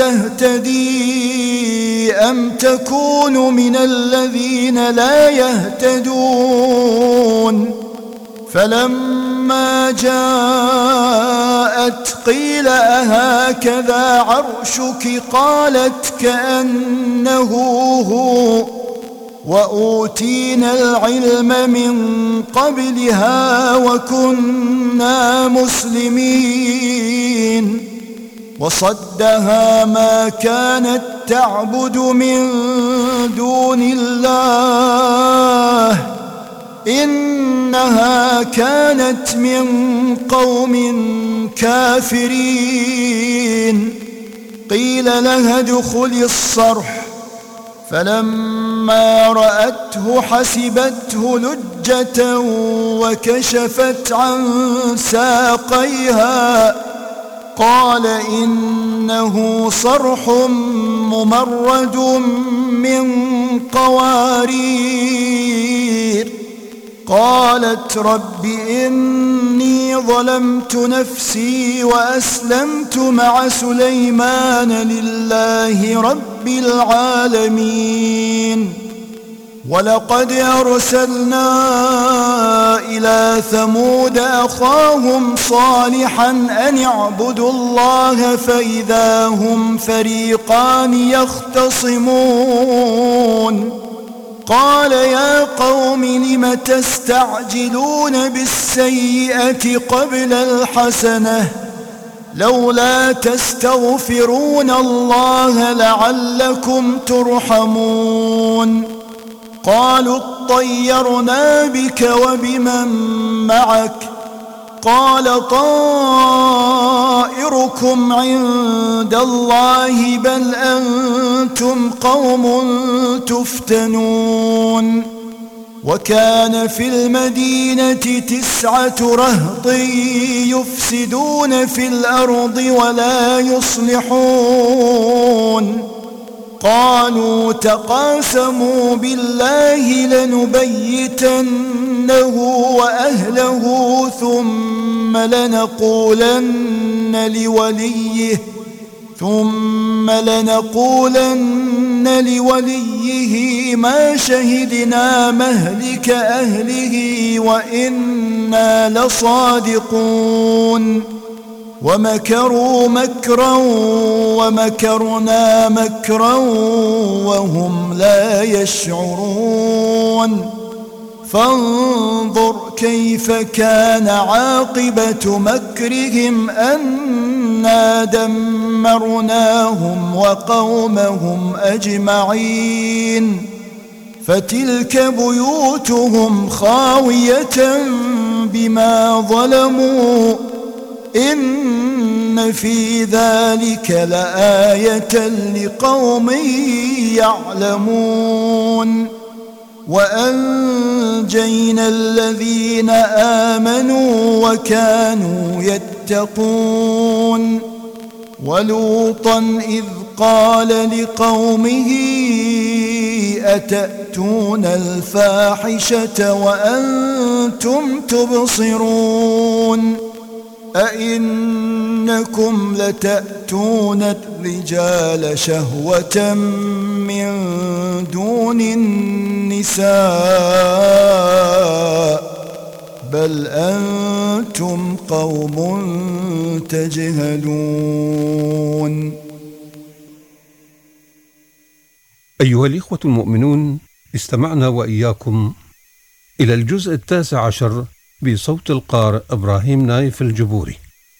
تهتدي أم تكون من الذين لا يهتدون فلما جاءت قيل أهكذا عرشك قالت كأنه هو وأوتينا العلم من قبلها وكنا مسلمين وصدها ما كانت تعبد من دون الله إنها كانت من قوم كافرين قيل لها ادخلي الصرح فلما رأته حسبته لجة وكشفت عن ساقيها قال إنه صرح ممرد من قوارير قالت رب إني ظلمت نفسي وأسلمت مع سليمان لله رب العالمين ولقد أرسلنا إلى ثمود أخاهم صالحا أن اعبدوا الله فإذا هم فريقان يختصمون قال يا قوم لم تستعجلون بالسيئة قبل الحسنة لولا تستغفرون الله لعلكم ترحمون قالوا اطيرنا بك وبمن معك قال طائركم عند الله بل أنتم قوم تفتنون وكان في المدينة 9 رهط يفسدون في الأرض ولا يصلحون قالوا تقاسموا بالله لنبيتنه وأهله ثم لنقولن لوليه ما شهدنا مهلك أهله وإنا لصادقون ومكروا مكرا ومكرنا مكرا وهم لا يشعرون فانظر كيف كان عاقبة مكرهم أنا دمرناهم وقومهم أجمعين فتلك بيوتهم خاوية بما ظلموا إن في ذلك لآية لقوم يعلمون وأنجينا الذين آمنوا وكانوا يتقون ولوطا إذ قال لقومه أتأتون الفاحشة وأنتم تبصرون أئنكم لتأتون الرجال شهوة من دون النساء بل أنتم قوم تجهلون. أيها الإخوة المؤمنون، استمعنا وإياكم إلى الجزء 19 بصوت القارئ إبراهيم نايف الجبوري.